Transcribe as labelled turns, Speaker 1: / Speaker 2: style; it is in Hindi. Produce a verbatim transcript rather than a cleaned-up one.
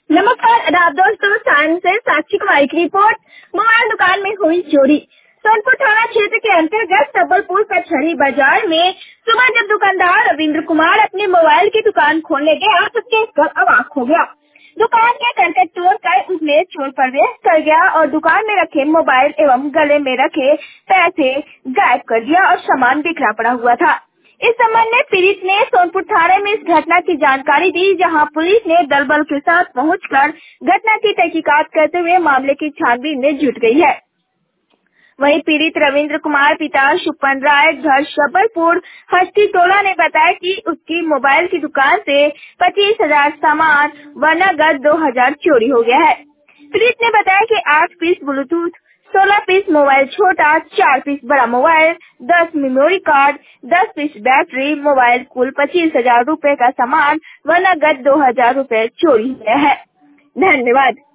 Speaker 1: नमस्कार आदाब दोस्तों, साइंस से साक्षी कुमारी की रिपोर्ट। मोबाइल दुकान में हुई चोरी। सोनपुर थाना क्षेत्र के अंतर्गत सबलपुर कचहरी बाजार में सुबह जब दुकानदार रविंद्र कुमार अपने मोबाइल की दुकान खोलने गया तो देखकर अवाक हो गया। दुकान के करकट तोड़कर उसने चोर प्रवेश कर गया और दुकान में रखे मोबाइल एवं गले में रखे पैसे गायब कर दिया और सामान बिखरा पड़ा हुआ था। इस संबंध में पीड़ित ने सोनपुर थाने में इस घटना की जानकारी दी, जहां पुलिस ने दल बल के साथ पहुंचकर घटना की तहकीकात करते हुए मामले की छानबीन में जुट गई है। वहीं पीड़ित रविंद्र कुमार पिता शुपन राय घर सबलपुर हस्ती टोला ने बताया कि उसकी मोबाइल की दुकान से पच्चीस हजार सामान व नगद दो हजार चोरी हो गया है। पीड़ित ने बताया कि आठ पीस ब्लूटूथ, सोलह पीस मोबाइल छोटा, चार पीस बड़ा मोबाइल, दस मेमोरी कार्ड, दस पीस बैटरी, मोबाइल कुल पच्चीस हजार रूपए का सामान व नगद दो हजार रूपए चोरी हुए है। धन्यवाद।